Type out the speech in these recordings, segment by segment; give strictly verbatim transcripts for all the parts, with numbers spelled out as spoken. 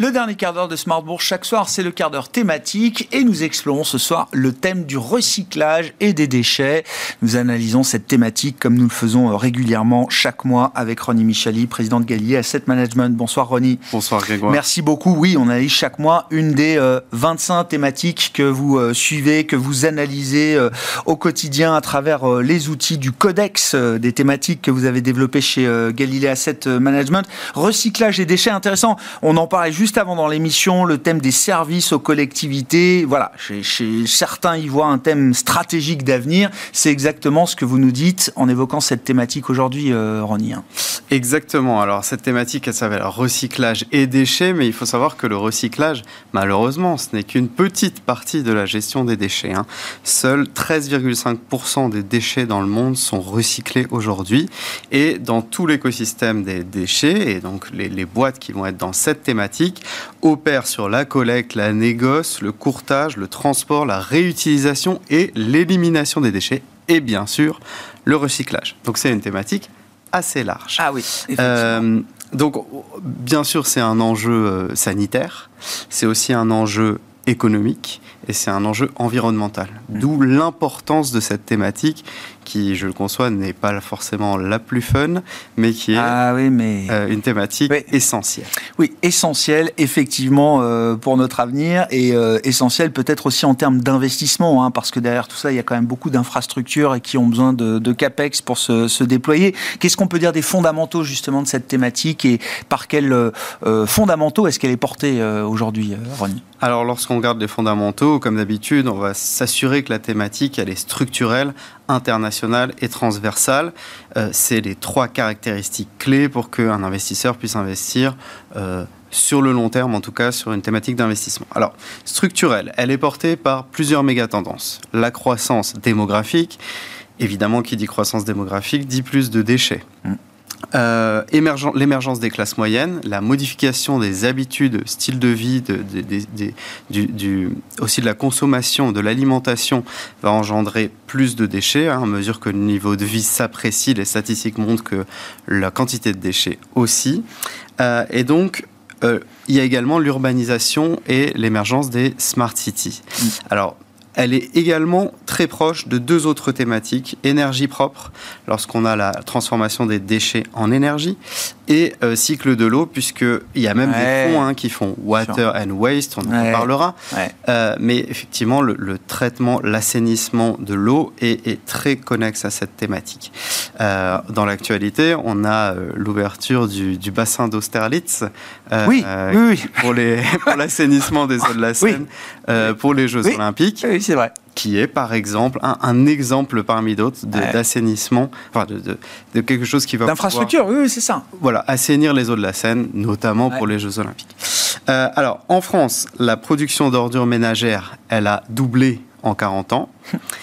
Le dernier quart d'heure de Smart Bourse chaque soir, c'est le quart d'heure thématique et nous explorons ce soir le thème du recyclage et des déchets. Nous analysons cette thématique comme nous le faisons régulièrement chaque mois avec Ronnie Michali, président de Galilée Asset Management. Bonsoir Ronnie. Bonsoir Grégoire. Merci beaucoup. Oui, on analyse chaque mois une des euh, vingt-cinq thématiques que vous euh, suivez, que vous analysez euh, au quotidien à travers euh, les outils du codex euh, des thématiques que vous avez développé chez euh, Galilée Asset Management. Recyclage et déchets, intéressant. On en parlait juste avant dans l'émission, le thème des services aux collectivités. Voilà, chez, chez certains y voient un thème stratégique d'avenir. C'est exactement ce que vous nous dites en évoquant cette thématique aujourd'hui, euh, Ronnie. Exactement. Alors, cette thématique, elle s'appelle recyclage et déchets, mais il faut savoir que le recyclage, malheureusement, ce n'est qu'une petite partie de la gestion des déchets. Hein. Seuls treize virgule cinq pour cent des déchets dans le monde sont recyclés aujourd'hui. Et dans tout l'écosystème des déchets, et donc les, les boîtes qui vont être dans cette thématique, opèrent sur la collecte, la négoce, le courtage, le transport, la réutilisation et l'élimination des déchets, et bien sûr, le recyclage. Donc c'est une thématique assez large. Ah oui, effectivement. Euh, donc, bien sûr, c'est un enjeu euh, sanitaire, c'est aussi un enjeu économique et c'est un enjeu environnemental. Mmh. D'où l'importance de cette thématique qui, je le conçois, n'est pas forcément la plus fun, mais qui est ah oui, mais... euh, une thématique oui. essentielle. Oui, essentielle, effectivement, euh, pour notre avenir et euh, essentielle peut-être aussi en termes d'investissement, hein, parce que derrière tout ça, il y a quand même beaucoup d'infrastructures et qui ont besoin de, de CAPEX pour se, se déployer. Qu'est-ce qu'on peut dire des fondamentaux, justement, de cette thématique et par quels euh, fondamentaux est-ce qu'elle est portée euh, aujourd'hui, euh, Ronnie ? Alors, lorsqu'on regarde les fondamentaux, comme d'habitude, on va s'assurer que la thématique, elle est structurelle, internationale et transversale. Euh, c'est les trois caractéristiques clés pour qu'un investisseur puisse investir euh, sur le long terme, en tout cas sur une thématique d'investissement. Alors, structurelle, elle est portée par plusieurs méga-tendances. La croissance démographique, évidemment, qui dit croissance démographique, dit plus de déchets. Mmh. Euh, émergent, l'émergence des classes moyennes, la modification des habitudes, style de vie, de, de, de, de, du, du, aussi de la consommation, de l'alimentation, va engendrer plus de déchets. Hein, à mesure que le niveau de vie s'apprécie, les statistiques montrent que la quantité de déchets aussi. Euh, et donc, euh, il y a également l'urbanisation et l'émergence des smart cities. Mmh. Alors, elle est également très proche de deux autres thématiques, énergie propre, lorsqu'on a la transformation des déchets en énergie, et euh, cycle de l'eau, puisqu'il y a même ouais. des fonds hein, qui font water and waste, on ouais. en parlera. Ouais. Euh, mais effectivement, le, le traitement, l'assainissement de l'eau est, est très connexe à cette thématique. Euh, dans l'actualité, on a euh, l'ouverture du, du bassin d'Austerlitz euh, oui. Euh, oui, oui. pour, les, pour l'assainissement des eaux de la Seine, oui. euh, pour les Jeux oui. Olympiques. Oui, c'est vrai. Qui est, par exemple, un, un exemple parmi d'autres de, ouais. d'assainissement, enfin de, de, de quelque chose qui va d'infrastructure, pouvoir, oui, oui, c'est ça. Voilà, assainir les eaux de la Seine, notamment ouais. pour les Jeux Olympiques. Euh, alors, en France, la production d'ordures ménagères, elle a doublé en quarante ans.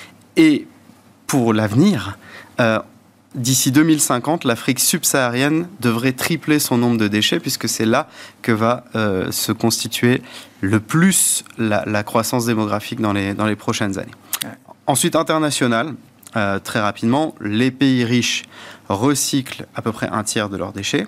Et pour l'avenir, euh, d'ici deux mille cinquante, l'Afrique subsaharienne devrait tripler son nombre de déchets, puisque c'est là que va euh, se constituer le plus la, la croissance démographique dans les, dans les prochaines années. Ouais. Ensuite, international, euh, très rapidement, les pays riches recyclent à peu près un tiers de leurs déchets,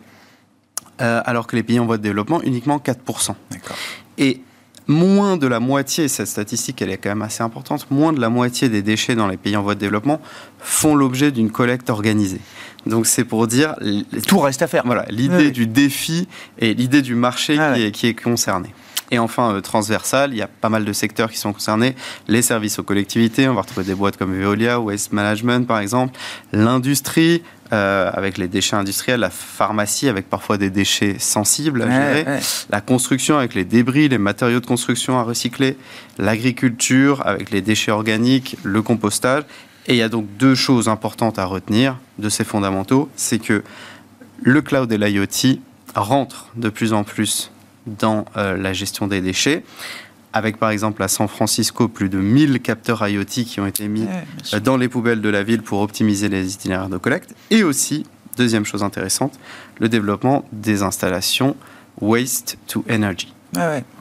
euh, alors que les pays en voie de développement, uniquement quatre pour cent. D'accord. Et moins de la moitié, cette statistique elle est quand même assez importante, moins de la moitié des déchets dans les pays en voie de développement font l'objet d'une collecte organisée. Donc c'est pour dire... Tout reste à faire. Voilà, l'idée oui. du défi et l'idée du marché ah, qui, ouais. est, qui est concernée. Et enfin, euh, transversal, il y a pas mal de secteurs qui sont concernés. Les services aux collectivités, on va retrouver des boîtes comme Veolia, Waste Management par exemple, l'industrie, Euh, avec les déchets industriels, la pharmacie avec parfois des déchets sensibles à gérer, ouais, ouais. la construction avec les débris, les matériaux de construction à recycler, l'agriculture avec les déchets organiques, le compostage. Et il y a donc deux choses importantes à retenir de ces fondamentaux, c'est que le cloud et l'IoT rentrent de plus en plus dans euh, la gestion des déchets, avec par exemple à San Francisco plus de mille capteurs IoT qui ont été mis ouais, dans les poubelles de la ville pour optimiser les itinéraires de collecte. Et aussi, deuxième chose intéressante, le développement des installations Waste to Energy. Ah ouais.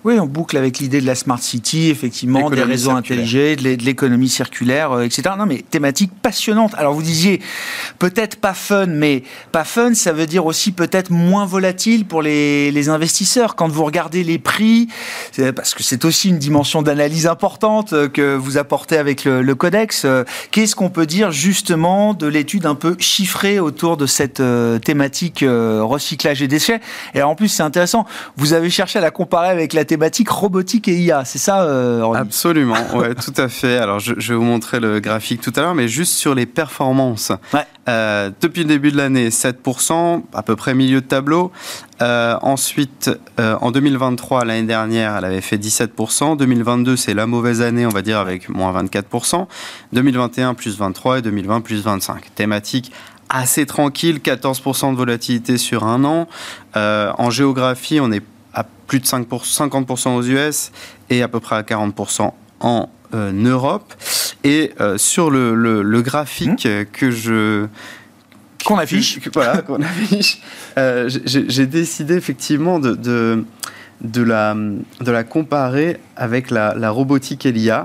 Oui, on boucle avec l'idée de la Smart City, effectivement, l'économie des réseaux intelligents, de l'économie circulaire, euh, et cetera. Non, mais thématique passionnante. Alors, vous disiez, peut-être pas fun, mais pas fun, ça veut dire aussi peut-être moins volatile pour les, les investisseurs. Quand vous regardez les prix, parce que c'est aussi une dimension d'analyse importante que vous apportez avec le, le Codex, euh, qu'est-ce qu'on peut dire justement de l'étude un peu chiffrée autour de cette euh, thématique euh, recyclage et déchets? Et en plus, c'est intéressant, vous avez cherché à la comparer avec la thématique robotique et I A, c'est ça, euh, Ronny? Absolument, ouais, tout à fait. Alors, je, je vais vous montrer le graphique tout à l'heure, mais juste sur les performances. Ouais. Euh, depuis le début de l'année, sept pour cent, à peu près milieu de tableau. Euh, ensuite, euh, en deux mille vingt-trois, l'année dernière, elle avait fait dix-sept pour cent. deux mille vingt-deux, c'est la mauvaise année, on va dire, avec moins vingt-quatre pour cent. deux mille vingt et un, plus vingt-trois, et deux mille vingt, plus vingt-cinq. Thématique assez tranquille, quatorze pour cent de volatilité sur un an. Euh, en géographie, on est à plus de cinq pour cent, cinquante pour cent aux U S et à peu près à quarante pour cent en euh, Europe. Et euh, sur le, le, le graphique mmh. que je... Qu'on affiche. Que, que, voilà, qu'on affiche. Euh, j'ai, j'ai décidé effectivement de, de, de, la, de la comparer avec la, la robotique et l'I A.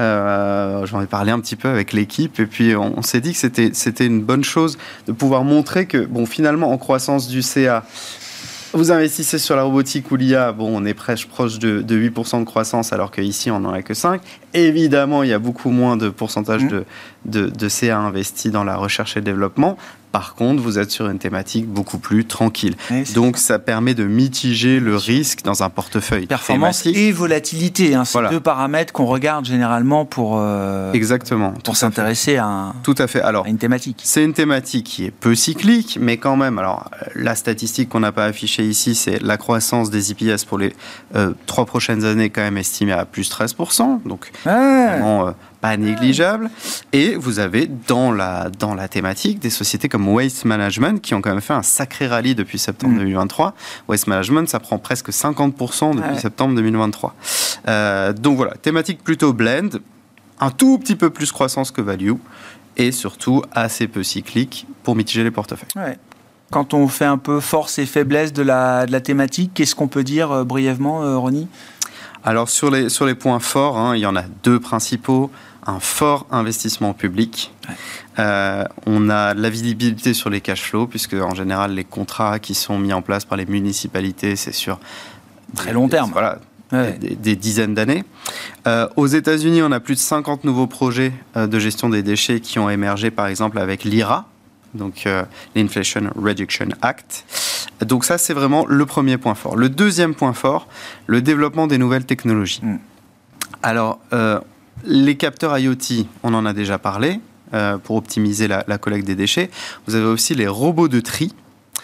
Euh, j'en ai parlé un petit peu avec l'équipe et puis on, on s'est dit que c'était, c'était une bonne chose de pouvoir montrer que, bon, finalement, en croissance du C A, vous investissez sur la robotique ou l'I A, bon, on est presque proche de, de huit pour cent de croissance, alors qu'ici, on n'en a que cinq. Évidemment, il y a beaucoup moins de pourcentage mmh. de, de, de C A investi dans la recherche et le développement. Par contre, vous êtes sur une thématique beaucoup plus tranquille. Oui, donc, ça. ça permet de mitiger le risque dans un portefeuille. Performance thématique. Et volatilité, hein, c'est voilà. deux paramètres qu'on regarde généralement pour, euh, Exactement, pour s'intéresser à, un, tout à, fait. Alors, à une thématique. C'est une thématique qui est peu cyclique, mais quand même, alors, la statistique qu'on n'a pas affichée ici, c'est la croissance des I P S pour les euh, trois prochaines années, quand même estimée à plus treize pour cent. Donc, ah. vraiment... Euh, pas négligeable. Et vous avez dans la, dans la thématique des sociétés comme Waste Management qui ont quand même fait un sacré rallye depuis septembre mmh. deux mille vingt-trois. Waste Management, ça prend presque cinquante pour cent depuis ouais. septembre deux mille vingt-trois. Euh, donc voilà, thématique plutôt blend, un tout petit peu plus croissance que value et surtout assez peu cyclique pour mitiger les portefeuilles. Ouais. Quand on fait un peu force et faiblesse de la, de la thématique, qu'est-ce qu'on peut dire euh, brièvement, euh, Ronny ? Alors sur les, sur les points forts, hein, il y en a deux principaux. Un fort investissement public. Ouais. Euh, on a de la visibilité sur les cash flows, puisque en général, les contrats qui sont mis en place par les municipalités, c'est sur très des, long terme. Des, voilà, ouais. des, des dizaines d'années. Euh, aux États-Unis, on a plus de cinquante nouveaux projets euh, de gestion des déchets qui ont émergé, par exemple, avec l'I R A, donc euh, l'Inflation Reduction Act. Donc ça, c'est vraiment le premier point fort. Le deuxième point fort, le développement des nouvelles technologies. Mm. Alors, euh, les capteurs IoT, on en a déjà parlé, euh, pour optimiser la, la collecte des déchets. Vous avez aussi les robots de tri,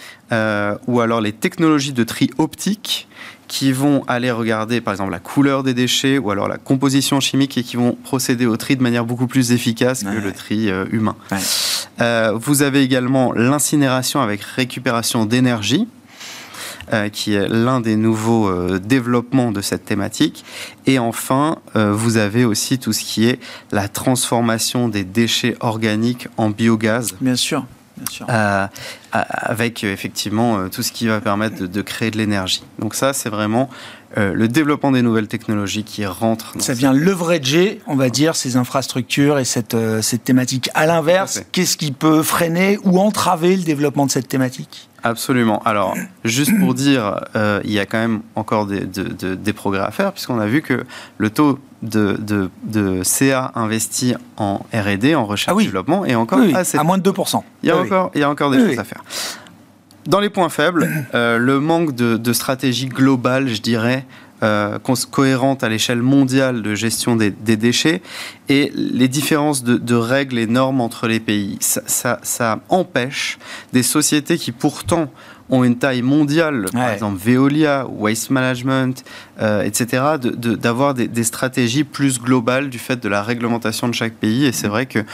euh, ou alors les technologies de tri optique, qui vont aller regarder, par exemple, la couleur des déchets, ou alors la composition chimique, et qui vont procéder au tri de manière beaucoup plus efficace ouais. que le tri euh, humain. Ouais. Euh, vous avez également l'incinération avec récupération d'énergie, Euh, qui est l'un des nouveaux euh, développements de cette thématique. Et enfin, euh, vous avez aussi tout ce qui est la transformation des déchets organiques en biogaz. Bien sûr, bien sûr. Euh, avec euh, effectivement euh, tout ce qui va permettre de, de créer de l'énergie. Donc ça, c'est vraiment euh, le développement des nouvelles technologies qui rentre. Ça vient leverager, on va dire, ces infrastructures et cette, euh, cette thématique. À l'inverse, qu'est-ce qui peut freiner ou entraver le développement de cette thématique ? Absolument. Alors, juste pour dire, euh, il y a quand même encore des, de, de, des progrès à faire, puisqu'on a vu que le taux de, de, de C A investi en R et D, en recherche et ah oui. développement, est encore oui, oui. assez... à moins de deux pour cent. Il y a, oui, encore, oui. il y a encore des oui, choses oui. à faire. Dans les points faibles, euh, le manque de, de stratégie globale, je dirais, Euh, cohérente à l'échelle mondiale de gestion des, des déchets et les différences de, de règles et normes entre les pays. Ça, ça, ça empêche des sociétés qui pourtant ont une taille mondiale, ouais. par exemple Veolia, Waste Management, euh, et cetera, de, de, d'avoir des, des stratégies plus globales du fait de la réglementation de chaque pays. Et c'est vrai que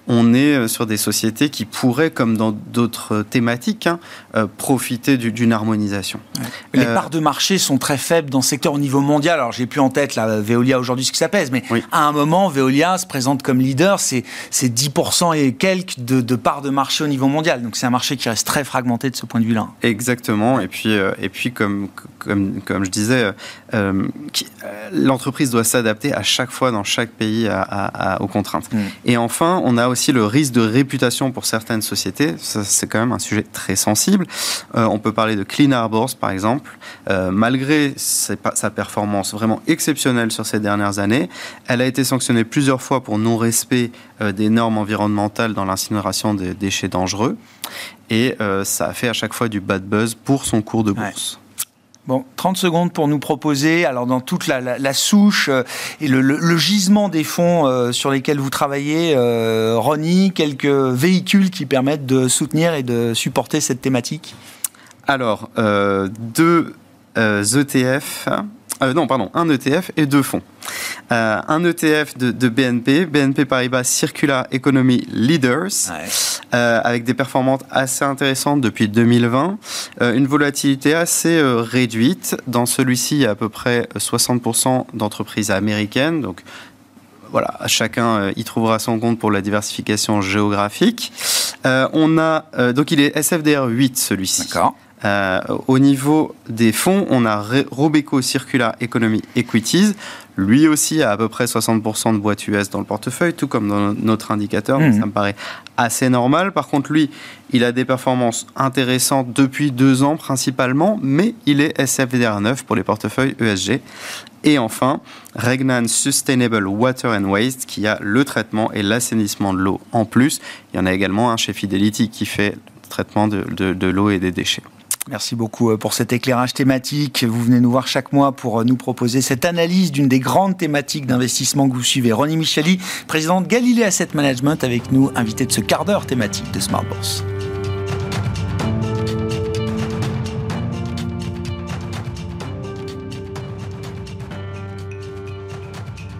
on est sur des sociétés qui pourraient, comme dans d'autres thématiques, hein, euh, profiter du, d'une harmonisation. Ouais. Les euh, parts de marché sont très faibles dans ce secteur au niveau mondial. Alors, j'ai plus en tête là, Veolia aujourd'hui ce que ça pèse, mais oui. à un moment, Veolia se présente comme leader, c'est, c'est dix pour cent et quelques de, de parts de marché au niveau mondial. Donc, c'est un marché qui reste très fragmenté de ce point de vue-là. Exactement. Et puis, euh, et puis comme, comme, comme je disais, euh, qui, euh, l'entreprise doit s'adapter à chaque fois dans chaque pays à, à, à, aux contraintes. Mmh. Et enfin, on a aussi le risque de réputation pour certaines sociétés. Ça, c'est quand même un sujet très sensible. Euh, on peut parler de Clean Harbors, par exemple. Euh, malgré ses, sa performance vraiment exceptionnelle sur ces dernières années, elle a été sanctionnée plusieurs fois pour non-respect euh, des normes environnementales dans l'incinération des déchets dangereux. Et euh, ça a fait à chaque fois du bad buzz pour son cours de bourse. Ouais. Bon, trente secondes pour nous proposer, alors dans toute la, la, la souche euh, et le, le, le gisement des fonds euh, sur lesquels vous travaillez, euh, Ronnie, quelques véhicules qui permettent de soutenir et de supporter cette thématique ? Alors, euh, deux euh, E T F, euh, non, pardon, un E T F et deux fonds. Euh, un E T F de, de B N P, B N P Paribas Circular Economy Leaders, ouais. euh, avec des performances assez intéressantes depuis deux mille vingt, euh, une volatilité assez euh, réduite. Dans celui-ci, il y a à peu près soixante pour cent d'entreprises américaines, donc voilà, chacun euh, y trouvera son compte pour la diversification géographique. Euh, on a, euh, donc il est S F D R huit celui-ci. D'accord. Euh, au niveau des fonds, on a Robeco Circular Economy Equities. Lui aussi a à peu près soixante pour cent de boîtes U S dans le portefeuille, tout comme dans notre indicateur. Mmh. Ça me paraît assez normal. Par contre, lui, il a des performances intéressantes depuis deux ans principalement, mais il est S F D R neuf pour les portefeuilles E S G. Et enfin, Regnan Sustainable Water and Waste, qui a le traitement et l'assainissement de l'eau en plus. Il y en a également un chez Fidelity qui fait le traitement de, de, de l'eau et des déchets. Merci beaucoup pour cet éclairage thématique. Vous venez nous voir chaque mois pour nous proposer cette analyse d'une des grandes thématiques d'investissement que vous suivez. Ronnie Micheli, président de Galilée Asset Management, avec nous, invité de ce quart d'heure thématique de Smart Bourse.